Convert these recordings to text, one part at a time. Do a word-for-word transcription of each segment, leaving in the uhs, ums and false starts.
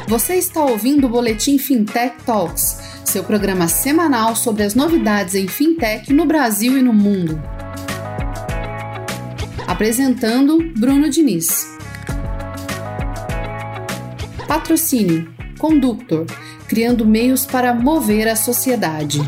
Você está ouvindo o Boletim Fintech Talks, seu programa semanal sobre as novidades em fintech no Brasil e no mundo. Apresentando Bruno Diniz. Patrocínio Conductor, criando meios para mover a sociedade.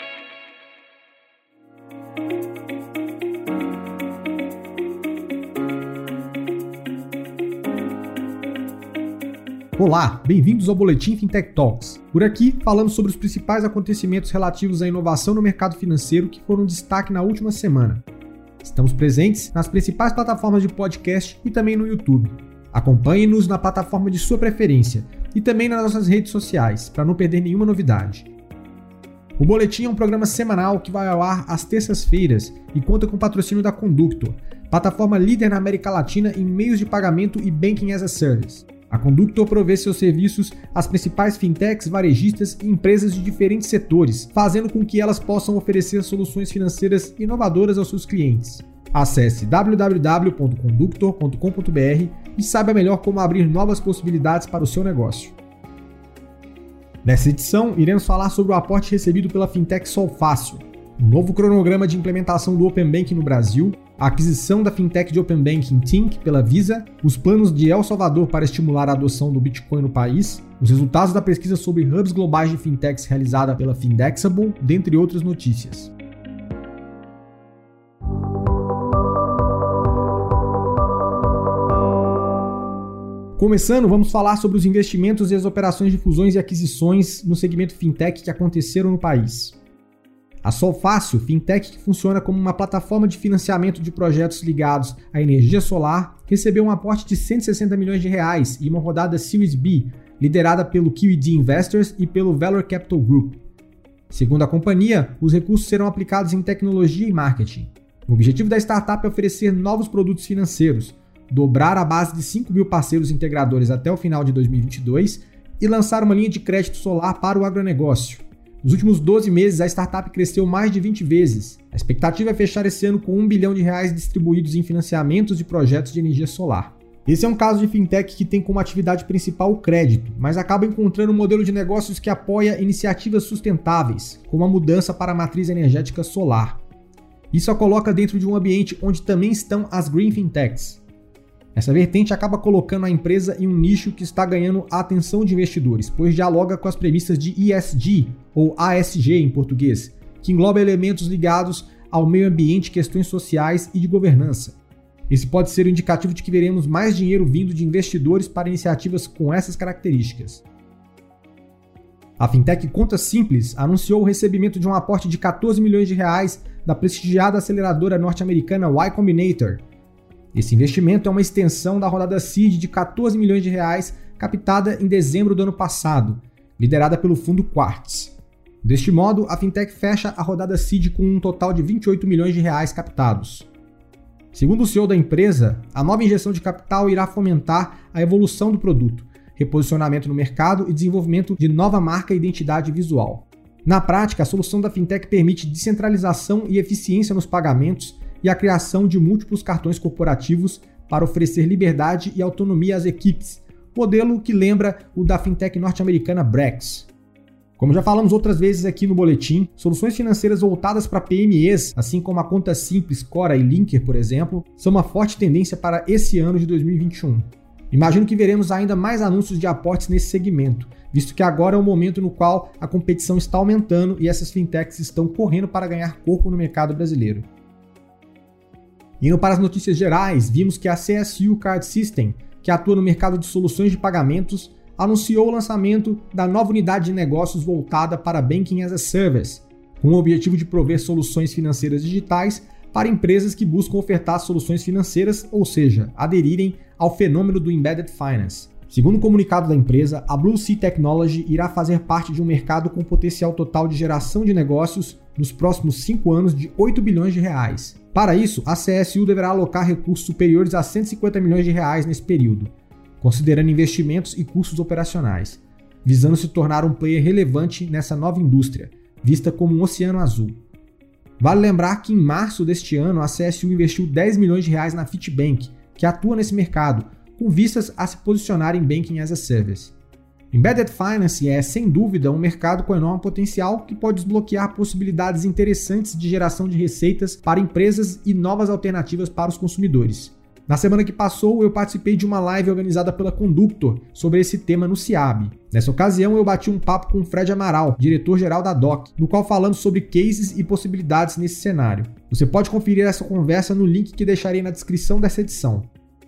Olá, bem-vindos ao Boletim Fintech Talks. Por aqui, falamos sobre os principais acontecimentos relativos à inovação no mercado financeiro que foram destaque na última semana. Estamos presentes nas principais plataformas de podcast e também no YouTube. Acompanhe-nos na plataforma de sua preferência e também nas nossas redes sociais, para não perder nenhuma novidade. O Boletim é um programa semanal que vai ao ar às terças-feiras e conta com o patrocínio da Conductor, plataforma líder na América Latina em meios de pagamento e Banking as a Service. A Conductor provê seus serviços às principais fintechs, varejistas e empresas de diferentes setores, fazendo com que elas possam oferecer soluções financeiras inovadoras aos seus clientes. Acesse w w w ponto conductor ponto com ponto b r e saiba melhor como abrir novas possibilidades para o seu negócio. Nessa edição, iremos falar sobre o aporte recebido pela fintech Solfácil, um novo cronograma de implementação do Open Banking no Brasil, a aquisição da fintech de Open Banking Tink pela Visa, os planos de El Salvador para estimular a adoção do Bitcoin no país, os resultados da pesquisa sobre hubs globais de fintechs realizada pela Findexable, dentre outras notícias. Começando, vamos falar sobre os investimentos e as operações de fusões e aquisições no segmento fintech que aconteceram no país. A Solfácil, fintech que funciona como uma plataforma de financiamento de projetos ligados à energia solar, recebeu um aporte de cento e sessenta milhões de reais e uma rodada Series B, liderada pelo Q E D Investors e pelo Valor Capital Group. Segundo a companhia, os recursos serão aplicados em tecnologia e marketing. O objetivo da startup é oferecer novos produtos financeiros, dobrar a base de cinco mil parceiros integradores até o final de dois mil e vinte e dois e lançar uma linha de crédito solar para o agronegócio. Nos últimos doze meses, a startup cresceu mais de vinte vezes. A expectativa é fechar esse ano com um bilhão de reais distribuídos em financiamentos de projetos de energia solar. Esse é um caso de fintech que tem como atividade principal o crédito, mas acaba encontrando um modelo de negócios que apoia iniciativas sustentáveis, como a mudança para a matriz energética solar. Isso a coloca dentro de um ambiente onde também estão as Green Fintechs. Essa vertente acaba colocando a empresa em um nicho que está ganhando a atenção de investidores, pois dialoga com as premissas de E S G, ou A S G em português, que engloba elementos ligados ao meio ambiente, questões sociais e de governança. Esse pode ser um indicativo de que veremos mais dinheiro vindo de investidores para iniciativas com essas características. A fintech Conta Simples anunciou o recebimento de um aporte de quatorze milhões de reais da prestigiada aceleradora norte-americana Y Combinator. Esse investimento é uma extensão da rodada Seed de quatorze milhões de reais captada em dezembro do ano passado, liderada pelo fundo Quartz. Deste modo, a fintech fecha a rodada Seed com um total de vinte e oito milhões de reais captados. Segundo o C E O da empresa, a nova injeção de capital irá fomentar a evolução do produto, reposicionamento no mercado e desenvolvimento de nova marca e identidade visual. Na prática, a solução da fintech permite descentralização e eficiência nos pagamentos e a criação de múltiplos cartões corporativos para oferecer liberdade e autonomia às equipes, modelo que lembra o da fintech norte-americana Brex. Como já falamos outras vezes aqui no boletim, soluções financeiras voltadas para P M Es, assim como a Conta Simples, Cora e Linker, por exemplo, são uma forte tendência para esse ano de dois mil e vinte e um. Imagino que veremos ainda mais anúncios de aportes nesse segmento, visto que agora é o momento no qual a competição está aumentando e essas fintechs estão correndo para ganhar corpo no mercado brasileiro. Indo para as notícias gerais, vimos que a C S U Card System, que atua no mercado de soluções de pagamentos, anunciou o lançamento da nova unidade de negócios voltada para Banking as a Service, com o objetivo de prover soluções financeiras digitais para empresas que buscam ofertar soluções financeiras, ou seja, aderirem ao fenômeno do Embedded Finance. Segundo o comunicado da empresa, a Blue Sea Technology irá fazer parte de um mercado com potencial total de geração de negócios nos próximos cinco anos de oito bilhões de reais. Para isso, a C S U deverá alocar recursos superiores a cento e cinquenta milhões de reais nesse período, considerando investimentos e custos operacionais, visando se tornar um player relevante nessa nova indústria, vista como um oceano azul. Vale lembrar que em março deste ano a C S U investiu dez milhões de reais na Fitbank, que atua nesse mercado, com vistas a se posicionar em Banking as a Service. Embedded Finance é, sem dúvida, um mercado com enorme potencial que pode desbloquear possibilidades interessantes de geração de receitas para empresas e novas alternativas para os consumidores. Na semana que passou, eu participei de uma live organizada pela Conductor sobre esse tema no CIAB. Nessa ocasião, eu bati um papo com o Fred Amaral, diretor-geral da D O C, no qual falamos sobre cases e possibilidades nesse cenário. Você pode conferir essa conversa no link que deixarei na descrição dessa edição.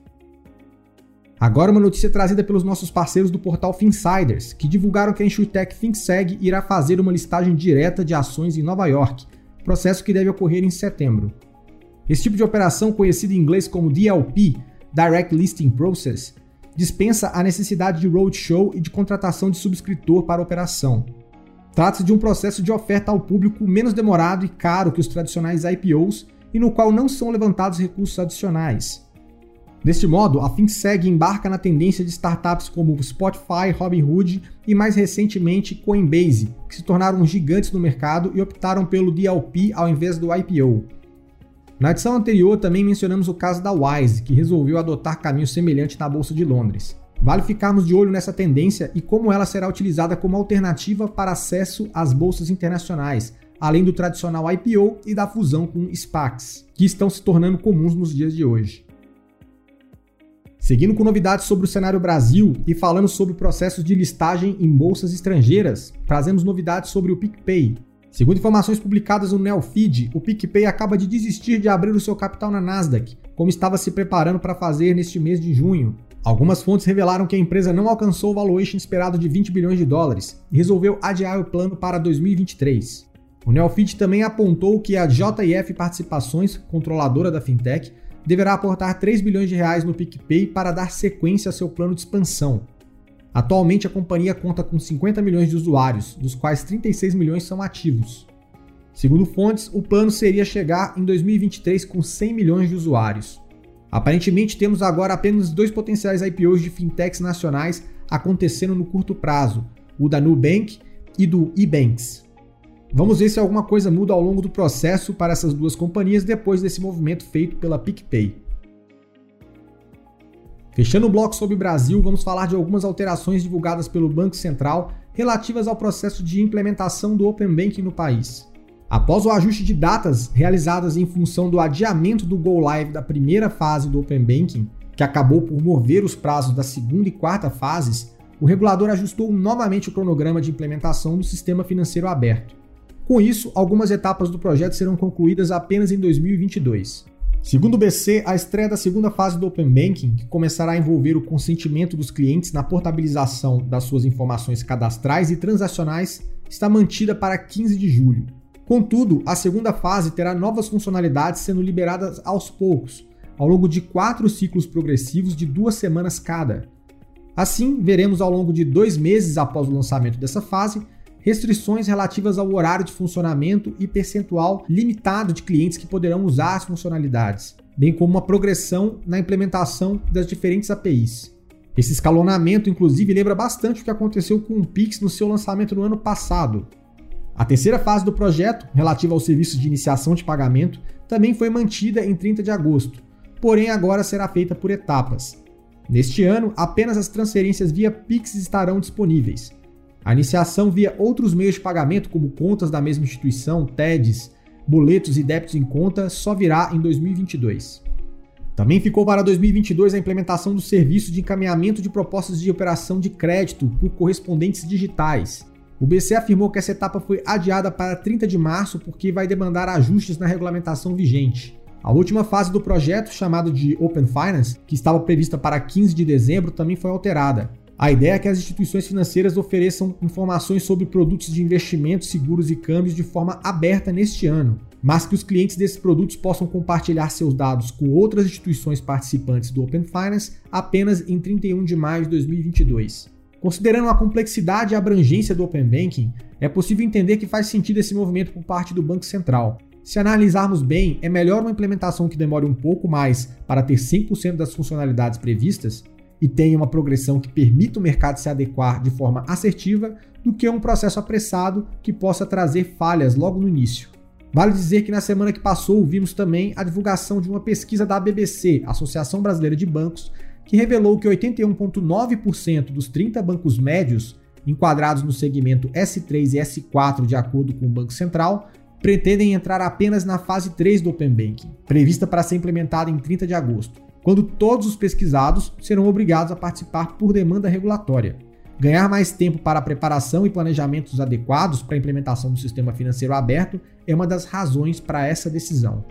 Agora uma notícia trazida pelos nossos parceiros do portal Finsiders, que divulgaram que a Insurtech FinSeg irá fazer uma listagem direta de ações em Nova York, processo que deve ocorrer em setembro. Esse tipo de operação, conhecido em inglês como D L P, Direct Listing Process, dispensa a necessidade de roadshow e de contratação de subscritor para a operação. Trata-se de um processo de oferta ao público menos demorado e caro que os tradicionais I P Os e no qual não são levantados recursos adicionais. Deste modo, a FinSeg embarca na tendência de startups como Spotify, Robinhood e, mais recentemente, Coinbase, que se tornaram gigantes no mercado e optaram pelo D L P ao invés do I P O. Na edição anterior, também mencionamos o caso da Wise, que resolveu adotar caminho semelhante na Bolsa de Londres. Vale ficarmos de olho nessa tendência e como ela será utilizada como alternativa para acesso às bolsas internacionais, além do tradicional I P O e da fusão com SPACs, que estão se tornando comuns nos dias de hoje. Seguindo com novidades sobre o cenário Brasil e falando sobre processos de listagem em bolsas estrangeiras, trazemos novidades sobre o PicPay. Segundo informações publicadas no Neofeed, o PicPay acaba de desistir de abrir o seu capital na Nasdaq, como estava se preparando para fazer neste mês de junho. Algumas fontes revelaram que a empresa não alcançou o valuation esperado de vinte bilhões de dólares e resolveu adiar o plano para dois mil e vinte e três. O Neofeed também apontou que a J F Participações, controladora da fintech, deverá aportar três bilhões de reais no PicPay para dar sequência a seu plano de expansão. Atualmente, a companhia conta com cinquenta milhões de usuários, dos quais trinta e seis milhões são ativos. Segundo fontes, o plano seria chegar em dois mil e vinte e três com cem milhões de usuários. Aparentemente, temos agora apenas dois potenciais I P Os de fintechs nacionais acontecendo no curto prazo, o da Nubank e do eBanks. Vamos ver se alguma coisa muda ao longo do processo para essas duas companhias depois desse movimento feito pela PicPay. Fechando o bloco sobre o Brasil, vamos falar de algumas alterações divulgadas pelo Banco Central relativas ao processo de implementação do Open Banking no país. Após o ajuste de datas realizadas em função do adiamento do Go Live da primeira fase do Open Banking, que acabou por mover os prazos da segunda e quarta fases, o regulador ajustou novamente o cronograma de implementação do sistema financeiro aberto. Com isso, algumas etapas do projeto serão concluídas apenas em dois mil e vinte e dois. Segundo o B C, a estreia da segunda fase do Open Banking, que começará a envolver o consentimento dos clientes na portabilização das suas informações cadastrais e transacionais, está mantida para quinze de julho. Contudo, a segunda fase terá novas funcionalidades sendo liberadas aos poucos, ao longo de quatro ciclos progressivos de duas semanas cada. Assim, veremos ao longo de dois meses após o lançamento dessa fase, restrições relativas ao horário de funcionamento e percentual limitado de clientes que poderão usar as funcionalidades, bem como uma progressão na implementação das diferentes A P Is. Esse escalonamento, inclusive, lembra bastante o que aconteceu com o Pix no seu lançamento no ano passado. A terceira fase do projeto, relativa aos serviços de iniciação de pagamento, também foi mantida em trinta de agosto, porém agora será feita por etapas. Neste ano, apenas as transferências via Pix estarão disponíveis. A iniciação via outros meios de pagamento, como contas da mesma instituição, T E Ds, boletos e débitos em conta, só virá em dois mil e vinte e dois. Também ficou para dois mil e vinte e dois a implementação do serviço de encaminhamento de propostas de operação de crédito por correspondentes digitais. O B C afirmou que essa etapa foi adiada para trinta de março porque vai demandar ajustes na regulamentação vigente. A última fase do projeto, chamado de Open Finance, que estava prevista para quinze de dezembro, também foi alterada. A ideia é que as instituições financeiras ofereçam informações sobre produtos de investimento, seguros e câmbios de forma aberta neste ano, mas que os clientes desses produtos possam compartilhar seus dados com outras instituições participantes do Open Finance apenas em trinta e um de maio de dois mil e vinte e dois. Considerando a complexidade e abrangência do Open Banking, é possível entender que faz sentido esse movimento por parte do Banco Central. Se analisarmos bem, é melhor uma implementação que demore um pouco mais para ter cem por cento das funcionalidades previstas e tenha uma progressão que permita o mercado se adequar de forma assertiva do que um processo apressado que possa trazer falhas logo no início. Vale dizer que na semana que passou vimos também a divulgação de uma pesquisa da A B B C, Associação Brasileira de Bancos, que revelou que oitenta e um vírgula nove por cento dos trinta bancos médios enquadrados no segmento S três e S quatro, de acordo com o Banco Central, pretendem entrar apenas na fase três do Open Banking, prevista para ser implementada em trinta de agosto, quando todos os pesquisados serão obrigados a participar por demanda regulatória. Ganhar mais tempo para a preparação e planejamentos adequados para a implementação do sistema financeiro aberto é uma das razões para essa decisão.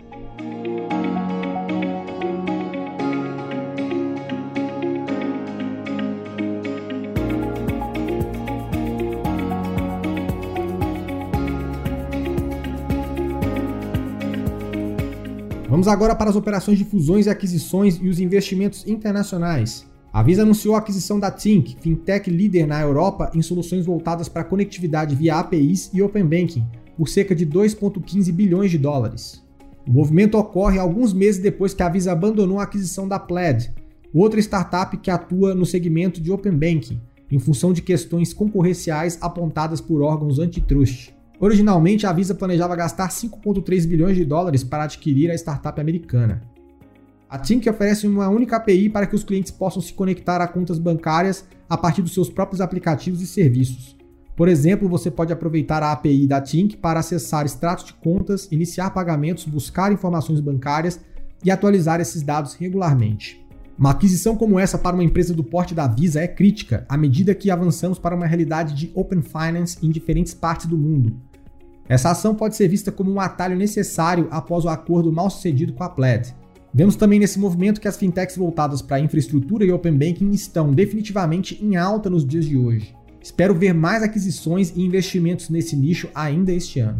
Vamos agora para as operações de fusões e aquisições e os investimentos internacionais. A Visa anunciou a aquisição da Tink, fintech líder na Europa em soluções voltadas para conectividade via A P Is e Open Banking, por cerca de dois vírgula quinze bilhões de dólares. O movimento ocorre alguns meses depois que a Visa abandonou a aquisição da Plaid, outra startup que atua no segmento de Open Banking, em função de questões concorrenciais apontadas por órgãos antitrust. Originalmente, a Visa planejava gastar cinco vírgula três bilhões de dólares para adquirir a startup americana. A Tink oferece uma única A P I para que os clientes possam se conectar a contas bancárias a partir dos seus próprios aplicativos e serviços. Por exemplo, você pode aproveitar a A P I da Tink para acessar extratos de contas, iniciar pagamentos, buscar informações bancárias e atualizar esses dados regularmente. Uma aquisição como essa para uma empresa do porte da Visa é crítica à medida que avançamos para uma realidade de Open Finance em diferentes partes do mundo. Essa ação pode ser vista como um atalho necessário após o acordo mal sucedido com a Plaid. Vemos também nesse movimento que as fintechs voltadas para a infraestrutura e Open Banking estão definitivamente em alta nos dias de hoje. Espero ver mais aquisições e investimentos nesse nicho ainda este ano.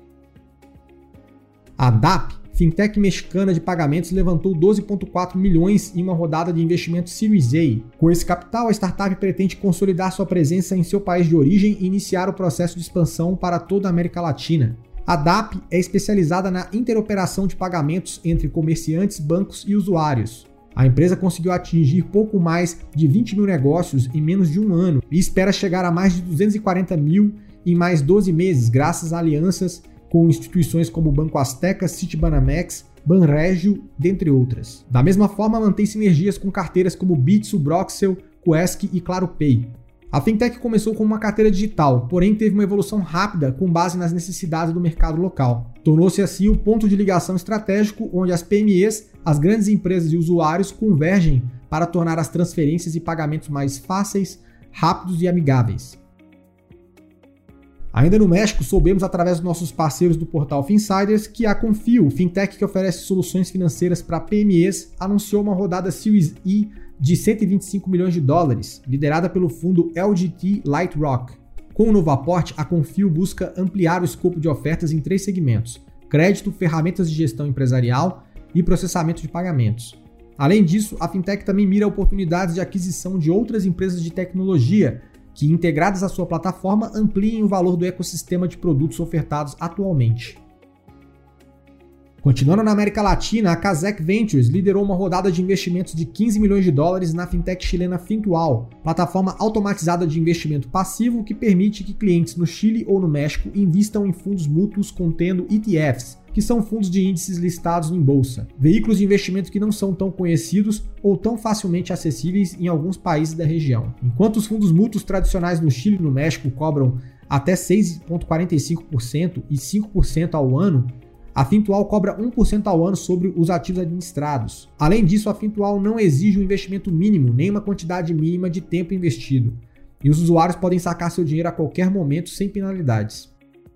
A D A P, fintech mexicana de pagamentos, levantou doze vírgula quatro milhões em uma rodada de investimento Series A. Com esse capital, a startup pretende consolidar sua presença em seu país de origem e iniciar o processo de expansão para toda a América Latina. A D A P é especializada na interoperação de pagamentos entre comerciantes, bancos e usuários. A empresa conseguiu atingir pouco mais de vinte mil negócios em menos de um ano e espera chegar a mais de duzentos e quarenta mil em mais doze meses, graças a alianças com instituições como o Banco Azteca, Citibanamex, Banregio, dentre outras. Da mesma forma, mantém sinergias com carteiras como Bitso, Broxel, Quesky e Claro Pay. A fintech começou como uma carteira digital, porém teve uma evolução rápida com base nas necessidades do mercado local. Tornou-se assim o ponto de ligação estratégico onde as P M Es, as grandes empresas e usuários convergem para tornar as transferências e pagamentos mais fáceis, rápidos e amigáveis. Ainda no México, soubemos através dos nossos parceiros do portal Finsiders que a Confio, fintech que oferece soluções financeiras para P M Es, anunciou uma rodada Series E de cento e vinte e cinco milhões de dólares, liderada pelo fundo L G T Lightrock. Com o novo aporte, a Confio busca ampliar o escopo de ofertas em três segmentos: crédito, ferramentas de gestão empresarial e processamento de pagamentos. Além disso, a fintech também mira oportunidades de aquisição de outras empresas de tecnologia que, integradas à sua plataforma, ampliem o valor do ecossistema de produtos ofertados atualmente. Continuando na América Latina, a Kazek Ventures liderou uma rodada de investimentos de quinze milhões de dólares na fintech chilena Fintual, plataforma automatizada de investimento passivo que permite que clientes no Chile ou no México invistam em fundos mútuos contendo E T Fs, que são fundos de índices listados em bolsa, veículos de investimento que não são tão conhecidos ou tão facilmente acessíveis em alguns países da região. Enquanto os fundos mútuos tradicionais no Chile e no México cobram até seis vírgula quarenta e cinco por cento e cinco por cento ao ano, a Fintual cobra um por cento ao ano sobre os ativos administrados. Além disso, a Fintual não exige um investimento mínimo, nem uma quantidade mínima de tempo investido, e os usuários podem sacar seu dinheiro a qualquer momento sem penalidades.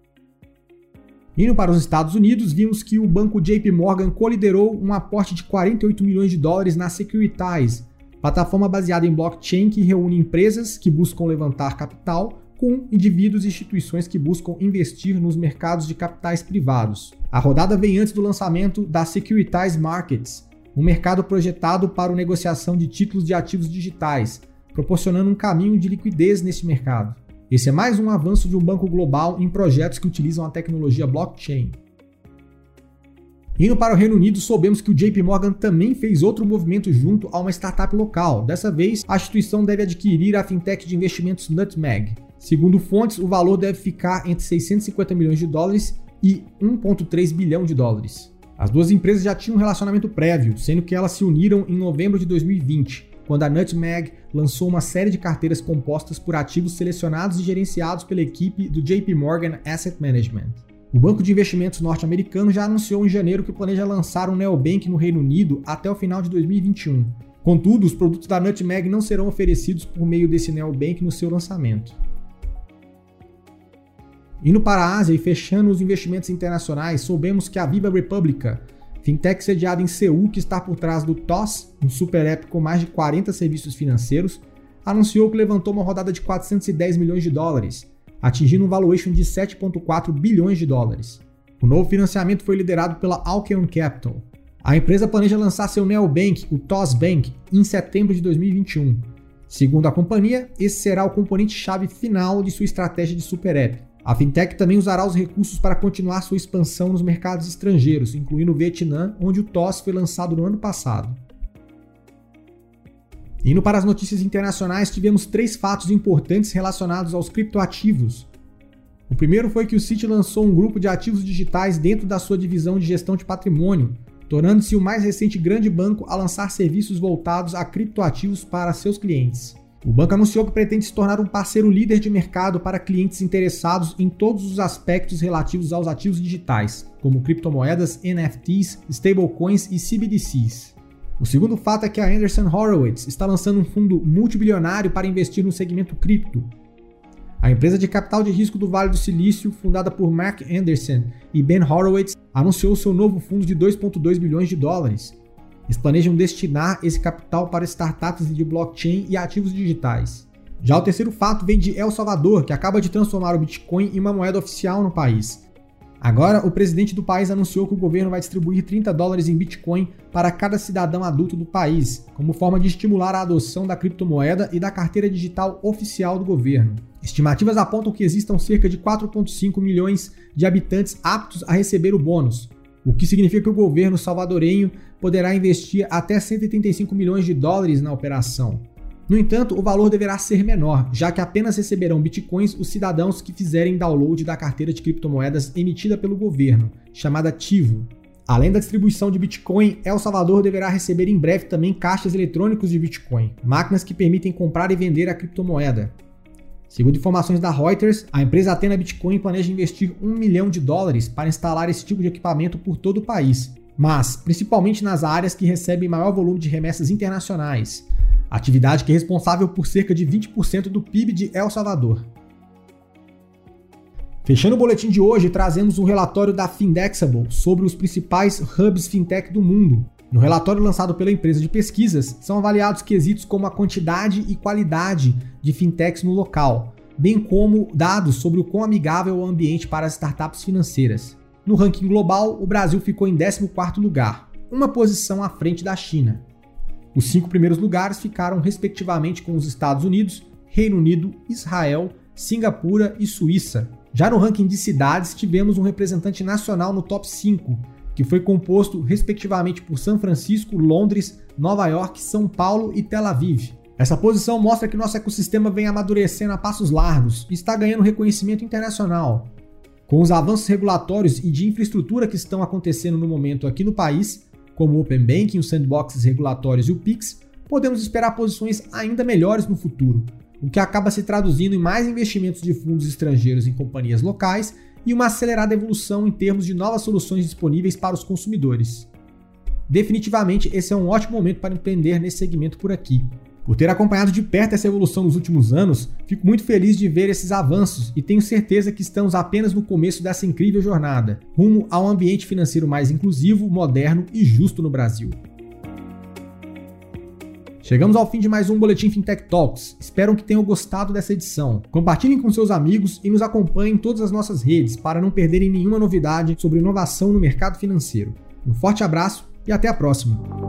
Indo para os Estados Unidos, vimos que o banco J P Morgan coliderou um aporte de quarenta e oito milhões de dólares na Securitize, plataforma baseada em blockchain que reúne empresas que buscam levantar capital com indivíduos e instituições que buscam investir nos mercados de capitais privados. A rodada vem antes do lançamento da Securitize Markets, um mercado projetado para a negociação de títulos de ativos digitais, proporcionando um caminho de liquidez nesse mercado. Esse é mais um avanço de um banco global em projetos que utilizam a tecnologia blockchain. Indo para o Reino Unido, soubemos que o J P Morgan também fez outro movimento junto a uma startup local. Dessa vez, a instituição deve adquirir a fintech de investimentos Nutmeg. Segundo fontes, o valor deve ficar entre seiscentos e cinquenta milhões de dólares e um vírgula três bilhão de dólares. As duas empresas já tinham um relacionamento prévio, sendo que elas se uniram em novembro de dois mil e vinte, quando a Nutmeg lançou uma série de carteiras compostas por ativos selecionados e gerenciados pela equipe do J P Morgan Asset Management. O banco de investimentos norte-americano já anunciou em janeiro que planeja lançar um neobank no Reino Unido até o final de dois mil e vinte e um. Contudo, os produtos da Nutmeg não serão oferecidos por meio desse neobank no seu lançamento. Indo para a Ásia e fechando os investimentos internacionais, soubemos que a Viva Republica, fintech sediada em Seul, que está por trás do T O S, um super app com mais de quarenta serviços financeiros, anunciou que levantou uma rodada de quatrocentos e dez milhões de dólares, atingindo um valuation de sete vírgula quatro bilhões de dólares. O novo financiamento foi liderado pela Alkeon Capital. A empresa planeja lançar seu neobank, o T O S Bank, em setembro de dois mil e vinte e um. Segundo a companhia, esse será o componente-chave final de sua estratégia de super app. A fintech também usará os recursos para continuar sua expansão nos mercados estrangeiros, incluindo o Vietnã, onde o T O S foi lançado no ano passado. Indo para as notícias internacionais, tivemos três fatos importantes relacionados aos criptoativos. O primeiro foi que o Citi lançou um grupo de ativos digitais dentro da sua divisão de gestão de patrimônio, tornando-se o mais recente grande banco a lançar serviços voltados a criptoativos para seus clientes. O banco anunciou que pretende se tornar um parceiro líder de mercado para clientes interessados em todos os aspectos relativos aos ativos digitais, como criptomoedas, N F Ts, stablecoins e C B D Cs. O segundo fato é que a Andreessen Horowitz está lançando um fundo multibilionário para investir no segmento cripto. A empresa de capital de risco do Vale do Silício, fundada por Mark Andreessen e Ben Horowitz, anunciou seu novo fundo de dois vírgula dois bilhões de dólares. Eles planejam destinar esse capital para startups de blockchain e ativos digitais. Já o terceiro fato vem de El Salvador, que acaba de transformar o Bitcoin em uma moeda oficial no país. Agora, o presidente do país anunciou que o governo vai distribuir trinta dólares em Bitcoin para cada cidadão adulto do país, como forma de estimular a adoção da criptomoeda e da carteira digital oficial do governo. Estimativas apontam que existam cerca de quatro vírgula cinco milhões de habitantes aptos a receber o bônus, o que significa que o governo salvadorenho poderá investir até cento e oitenta e cinco milhões de dólares na operação. No entanto, o valor deverá ser menor, já que apenas receberão bitcoins os cidadãos que fizerem download da carteira de criptomoedas emitida pelo governo, chamada Tivo. Além da distribuição de Bitcoin, El Salvador deverá receber em breve também caixas eletrônicos de Bitcoin, máquinas que permitem comprar e vender a criptomoeda. Segundo informações da Reuters, a empresa Athena Bitcoin planeja investir um milhão de dólares para instalar esse tipo de equipamento por todo o país, mas principalmente nas áreas que recebem maior volume de remessas internacionais, atividade que é responsável por cerca de vinte por cento do P I B de El Salvador. Fechando o boletim de hoje, trazemos um relatório da Findexable sobre os principais hubs fintech do mundo. No relatório lançado pela empresa de pesquisas, são avaliados quesitos como a quantidade e qualidade de fintechs no local, bem como dados sobre o quão amigável é o ambiente para as startups financeiras. No ranking global, o Brasil ficou em décimo quarto lugar, uma posição à frente da China. Os cinco primeiros lugares ficaram respectivamente com os Estados Unidos, Reino Unido, Israel, Singapura e Suíça. Já no ranking de cidades, tivemos um representante nacional no top cinco, que foi composto respectivamente por São Francisco, Londres, Nova York, São Paulo e Tel Aviv. Essa posição mostra que nosso ecossistema vem amadurecendo a passos largos e está ganhando reconhecimento internacional. Com os avanços regulatórios e de infraestrutura que estão acontecendo no momento aqui no país, como o Open Banking, os sandboxes regulatórios e o Pix, podemos esperar posições ainda melhores no futuro, o que acaba se traduzindo em mais investimentos de fundos estrangeiros em companhias locais e uma acelerada evolução em termos de novas soluções disponíveis para os consumidores. Definitivamente, esse é um ótimo momento para empreender nesse segmento por aqui. Por ter acompanhado de perto essa evolução nos últimos anos, fico muito feliz de ver esses avanços e tenho certeza que estamos apenas no começo dessa incrível jornada, rumo a um ambiente financeiro mais inclusivo, moderno e justo no Brasil. Chegamos ao fim de mais um Boletim Fintech Talks. Espero que tenham gostado dessa edição. Compartilhem com seus amigos e nos acompanhem em todas as nossas redes para não perderem nenhuma novidade sobre inovação no mercado financeiro. Um forte abraço e até a próxima!